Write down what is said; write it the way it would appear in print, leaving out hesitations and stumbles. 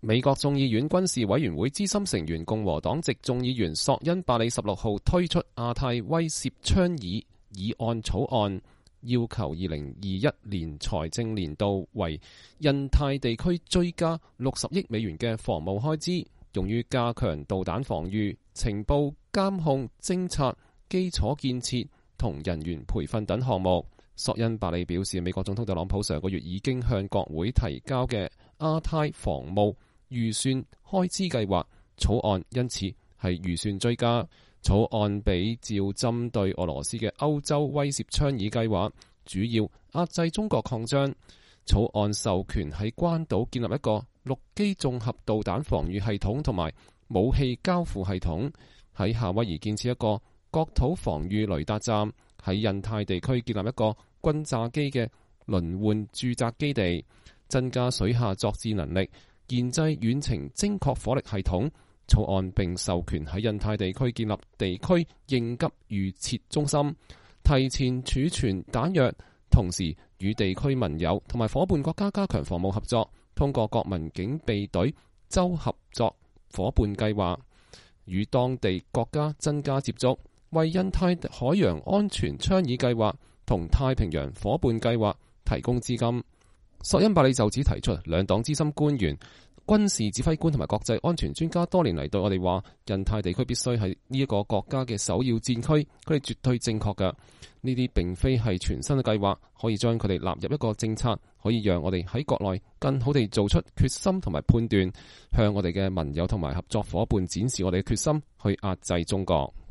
美國眾議院軍事委員會資深成員共和黨籍眾議員索恩·巴里16號推出亞太威懾倡議議案草案，要求2021年財政年度為印太地區追加60億美元嘅防務開支，用於加強導彈防禦、情報監控、偵察、基礎建設同人員培訓等項目。索恩·巴里表示，美國總統特朗普上個月已經向國會提交嘅亞太防務預算開支計劃草案，因此係預算追加。草案比照針對俄羅斯嘅歐洲威懾倡議計劃，主要壓制中國擴張。草案授權喺關島建立一個陸基綜合導彈防禦系統同埋武器交付系統，喺夏威夷建設一個國土防禦雷達站，喺印太地區建立一個轟炸機嘅輪換駐紮基地，增加水下作戰能力，研製遠程精確火力系統。草案並授權喺印太地區建立地區應急預設中心，提前儲存彈藥，同時與地區盟友同埋夥伴國家加強防務合作，通過國民警備隊州合作夥伴計劃，與當地國家增加接觸，為印太海洋安全倡議計劃同太平洋夥伴計劃提供資金。索恩·巴里就此提出，兩黨資深官員、軍事指揮官同埋國際安全專家多年嚟對我哋話，印太地區必須係呢一個國家嘅首要戰區，佢哋絕對正確㗎。呢啲並非係全新嘅計劃，可以將佢哋納入一個政策，可以讓我哋喺國內更好地做出決心同埋判斷，向我哋嘅盟友同埋合作夥伴展示我哋嘅決心去壓制中國。